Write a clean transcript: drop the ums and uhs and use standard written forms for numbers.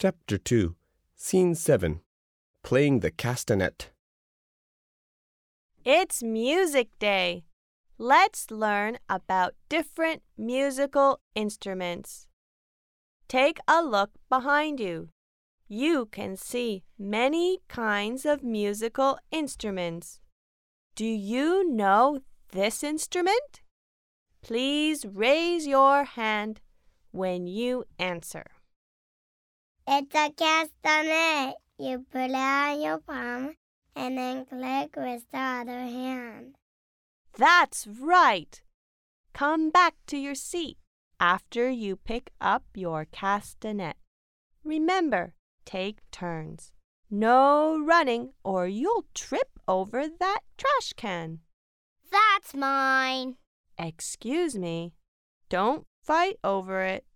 Chapter 2, Scene 7, Playing the Castanet. It's music day. Let's learn about different musical instruments. Take a look behind you. You can see many kinds of musical instruments. Do you know this instrument? Please raise your hand when you answer. It's a castanet. You put it on your palm and then click with the other hand. That's right. Come back to your seat after you pick up your castanet. Remember, take turns. No running or you'll trip over that trash can. That's mine. Excuse me. Don't fight over it.